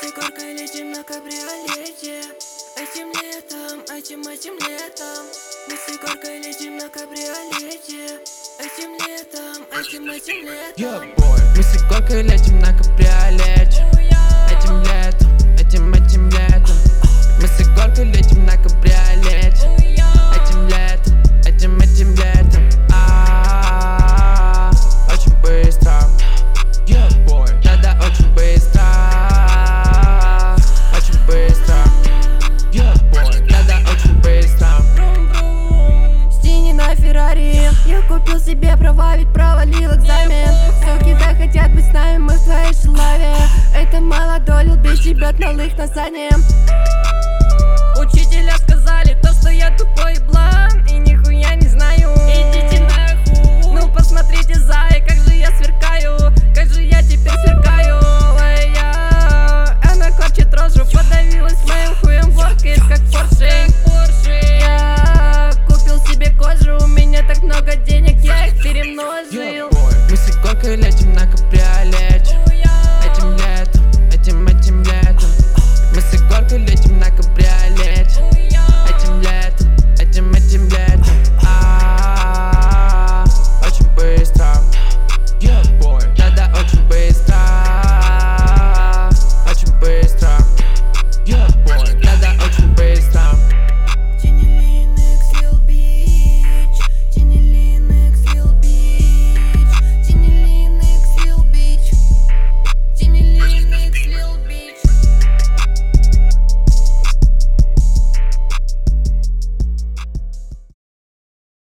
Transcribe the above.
с Егоркой летим на кабриолете. Этим летом. Мы с Егоркой летим на кабриолете. Этим летом. Мы с Егоркой летим на кабриолете. Этим летом. Мы с Егоркой летим на кабриолете. Этим летом. Очень быстро. Да, очень быстро. Очень быстро. Да, очень быстро. Стини на Феррари. Я купил себе права, ведь провалил экзамен. Суки так хотят быть с нами, мы в твоей шелаве. Это молодой лил, без тебя их на заднем.